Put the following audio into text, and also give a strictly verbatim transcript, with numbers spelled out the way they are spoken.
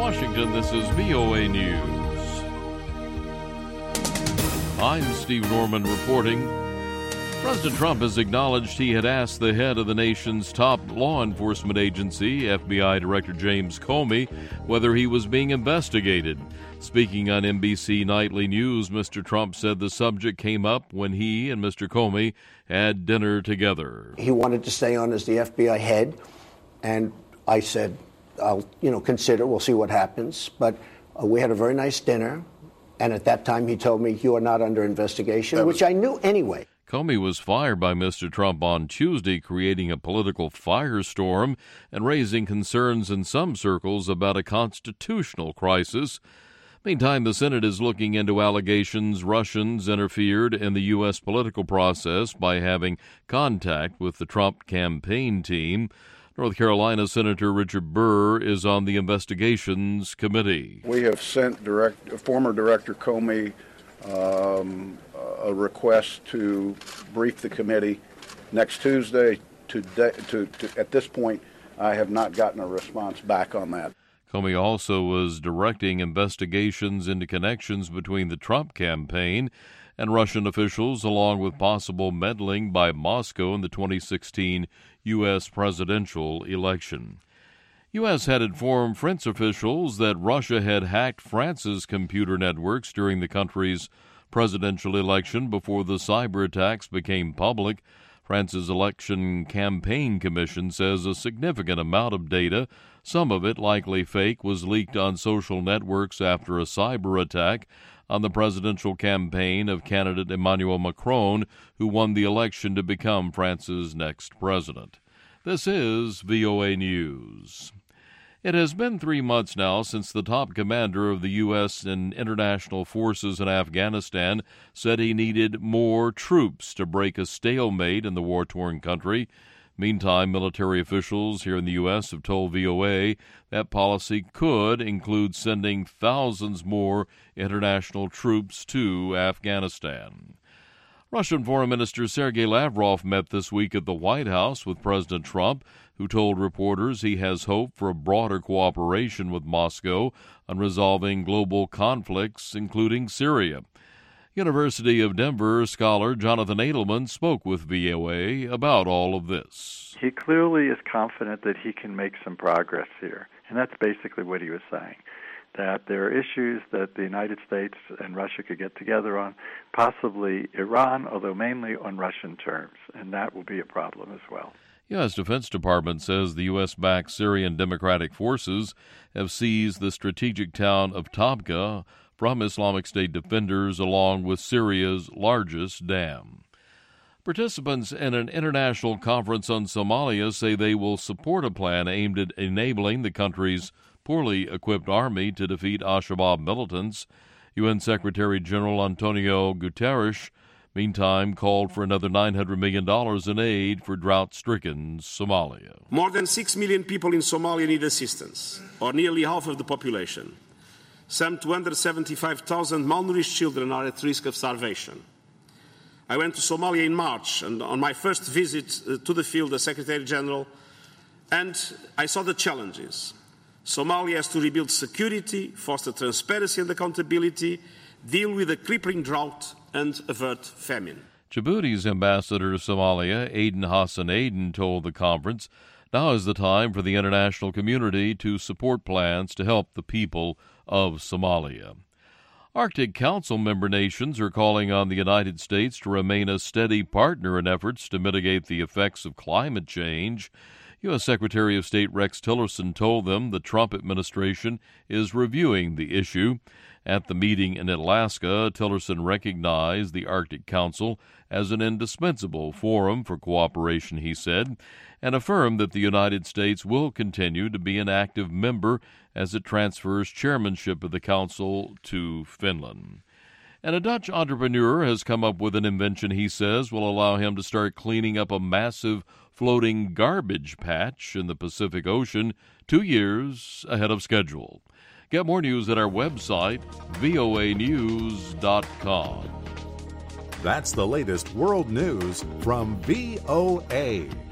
Washington, this is V O A News. I'm Steve Norman reporting. President Trump has acknowledged he had asked the head of the nation's top law enforcement agency, F B I Director James Comey, whether he was being investigated. Speaking on N B C Nightly News, Mister Trump said the subject came up when he and Mister Comey had dinner together. He wanted to stay on as the F B I head, and I said, I'll, you know, consider, we'll see what happens. But uh, we had a very nice dinner, and at that time he told me, you are not under investigation, was- which I knew anyway. Comey was fired by Mister Trump on Tuesday, creating a political firestorm and raising concerns in some circles about a constitutional crisis. Meantime, the Senate is looking into allegations Russians interfered in the U S political process by having contact with the Trump campaign team. North Carolina Senator Richard Burr is on the investigations committee. We have sent direct, former Director Comey um, a request to brief the committee next Tuesday. To, to, to, at this point, I have not gotten a response back on that. Comey also was directing investigations into connections between the Trump campaign and Russian officials, along with possible meddling by Moscow in the twenty sixteen U S presidential election. U S had informed French officials that Russia had hacked France's computer networks during the country's presidential election before the cyber attacks became public. France's Election Campaign Commission says a significant amount of data, some of it likely fake, was leaked on social networks after a cyber attack on the presidential campaign of candidate Emmanuel Macron, who won the election to become France's next president. This is V O A News. It has been three months now since the top commander of the U S and international forces in Afghanistan said he needed more troops to break a stalemate in the war-torn country. Meantime, military officials here in the U S have told V O A that policy could include sending thousands more international troops to Afghanistan. Russian Foreign Minister Sergei Lavrov met this week at the White House with President Trump, who told reporters he has hope for a broader cooperation with Moscow on resolving global conflicts, including Syria. University of Denver scholar Jonathan Edelman spoke with V O A about all of this. He clearly is confident that he can make some progress here, and that's basically what he was saying, that there are issues that the United States and Russia could get together on, possibly Iran, although mainly on Russian terms, and that will be a problem as well. U S. Defense Department says the U S-backed Syrian Democratic Forces have seized the strategic town of Tabqa from Islamic State defenders, along with Syria's largest dam. Participants in an international conference on Somalia say they will support a plan aimed at enabling the country's poorly equipped army to defeat Al-Shabaab militants. U N Secretary General Antonio Guterres, meantime, called for another nine hundred million dollars in aid for drought-stricken Somalia. More than six million people in Somalia need assistance, or nearly half of the population. Some two hundred seventy-five thousand malnourished children are at risk of starvation. I went to Somalia in March, and on my first visit uh, to the field as Secretary General, and I saw the challenges. Somalia has to rebuild security, foster transparency and accountability, deal with the crippling drought, and avert famine. Djibouti's ambassador to Somalia, Aden Hassan Aden, told the conference, now is the time for the international community to support plans to help the people of Somalia. Arctic Council member nations are calling on the United States to remain a steady partner in efforts to mitigate the effects of climate change. U S. Secretary of State Rex Tillerson told them the Trump administration is reviewing the issue. At the meeting in Alaska, Tillerson recognized the Arctic Council as an indispensable forum for cooperation, he said, and affirmed that the United States will continue to be an active member as it transfers chairmanship of the Council to Finland. And a Dutch entrepreneur has come up with an invention he says will allow him to start cleaning up a massive floating garbage patch in the Pacific Ocean two years ahead of schedule. Get more news at our website, V O A news dot com. That's the latest world news from V O A.